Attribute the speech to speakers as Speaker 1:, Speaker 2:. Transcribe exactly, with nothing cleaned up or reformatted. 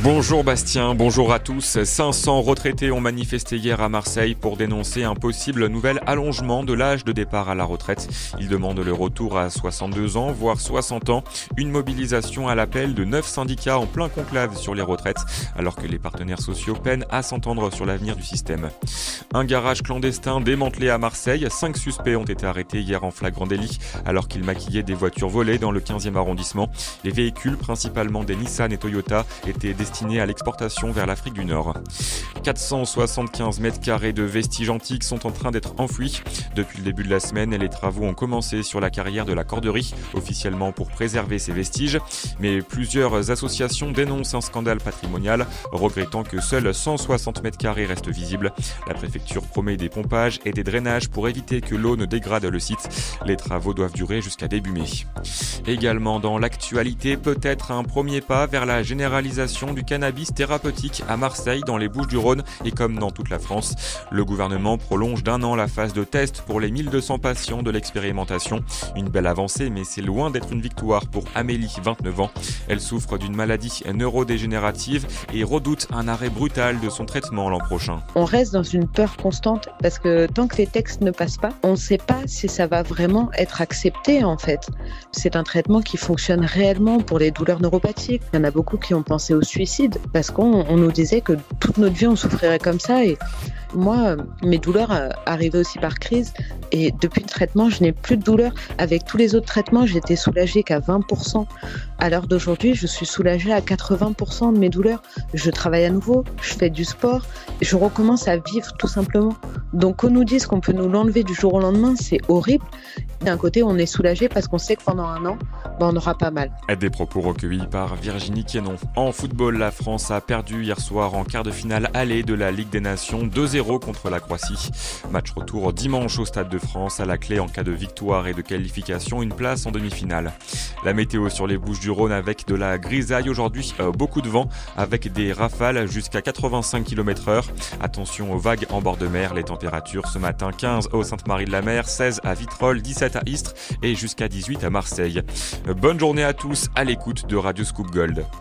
Speaker 1: Bonjour Bastien, bonjour à tous. cinq cents retraités ont manifesté hier à Marseille pour dénoncer un possible nouvel allongement de l'âge de départ à la retraite. Ils demandent le retour à soixante-deux ans, voire soixante ans. Une mobilisation à l'appel de neuf syndicats en plein conclave sur les retraites, alors que les partenaires sociaux peinent à s'entendre sur l'avenir du système. Un garage clandestin démantelé à Marseille. Cinq suspects ont été arrêtés hier en flagrant délit, alors qu'ils maquillaient des voitures volées dans le quinzième arrondissement. Les véhicules, principalement des Nissan et Toyota, étaient destinés à l'exportation vers l'Afrique du Nord. quatre cent soixante-quinze mètres carrés de vestiges antiques sont en train d'être enfouis. Depuis le début de la semaine, les travaux ont commencé sur la carrière de la Corderie, officiellement pour préserver ces vestiges. Mais plusieurs associations dénoncent un scandale patrimonial, regrettant que seuls cent soixante mètres carrés restent visibles. La préfecture promet des pompages et des drainages pour éviter que l'eau ne dégrade le site. Les travaux doivent durer jusqu'à début mai. Également dans l'actualité, peut-être un premier pas vers la généralisation du cannabis thérapeutique à Marseille, dans les Bouches-du-Rhône et comme dans toute la France. Le gouvernement prolonge d'un an la phase de test pour les mille deux cents patients de l'expérimentation. Une belle avancée, mais c'est loin d'être une victoire pour Amélie, vingt-neuf ans. Elle souffre d'une maladie neurodégénérative et redoute un arrêt brutal de son traitement l'an prochain.
Speaker 2: On reste dans une peur constante parce que tant que les textes ne passent pas, on ne sait pas si ça va vraiment être accepté en fait. C'est un traitement qui fonctionne réellement pour les douleurs neuropathiques. Il y en a beaucoup qui ont pensé au suicide parce qu'on on nous disait que toute notre vie on souffrirait comme ça. Et moi, mes douleurs arrivaient aussi par crise et depuis le traitement, je n'ai plus de douleurs. Avec tous les autres traitements, j'étais soulagée qu'à vingt pour cent. À l'heure d'aujourd'hui, je suis soulagée à quatre-vingts pour cent de mes douleurs. Je travaille à nouveau, je fais du sport, je recommence à vivre tout simplement. Donc qu'on nous dise qu'on peut nous l'enlever du jour au lendemain, c'est horrible. D'un côté, on est soulagé parce qu'on sait que pendant un an, ben, on aura pas mal.
Speaker 1: Des propos recueillis par Virginie Quénon. En football, la France a perdu hier soir en quart de finale aller de la Ligue des Nations deux zéro contre la Croatie. Match retour dimanche au Stade de France, à la clé en cas de victoire et de qualification, une place en demi-finale. La météo sur les Bouches-du-Rhône avec de la grisaille aujourd'hui, euh, beaucoup de vent avec des rafales jusqu'à quatre-vingt-cinq kilomètres heure. Attention aux vagues en bord de mer, les températures ce matin quinze au Sainte-Marie-de-la-Mer, seize à Vitrolles, dix-sept à Istres et jusqu'à dix-huit à Marseille. Bonne journée à tous à l'écoute de Radio Scoop Gold.